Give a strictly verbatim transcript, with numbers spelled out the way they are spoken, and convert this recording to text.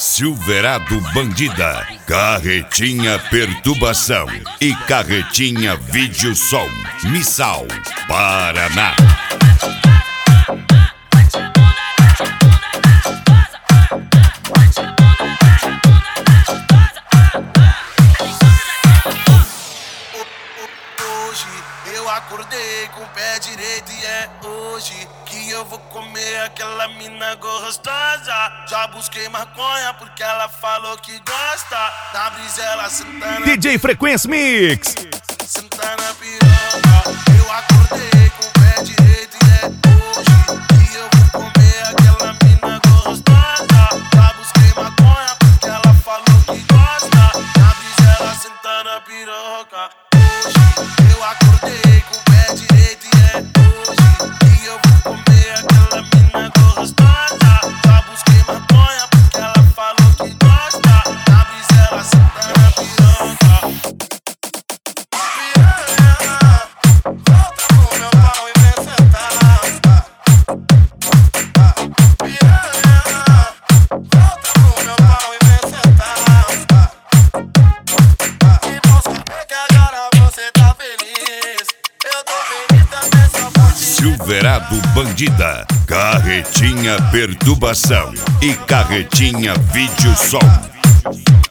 Silverado Bandida, Carretinha Perturbação e Carretinha Vídeo Som, Missal, Paraná. Eu acordei com o pé direito e é hoje que eu vou comer aquela mina gostosa. Já busquei maconha porque ela falou que gosta. Na brisa ela sentando D J Frequência Mix. Senta na piroca. Eu acordei com o pé direito e é hoje que eu vou comer aquela mina gostosa. Já busquei maconha porque ela falou que gosta. Na brisa ela senta na piroca. Hoje eu acordei com o pé direito e é hoje que eu vou comer aquela mina gostosa. Já busquei maconha porque ela falou que gosta. Na brisa ela senta na piroca. Piranha, volta pro meu pau e vem sentar. Piranha, volta pro meu pau e vem sentar. E não sabe que agora você tá feliz. Eu tô feliz também, só pode. Silverado Bandida, Carretinha Perturbação e Carretinha Vídeo Som.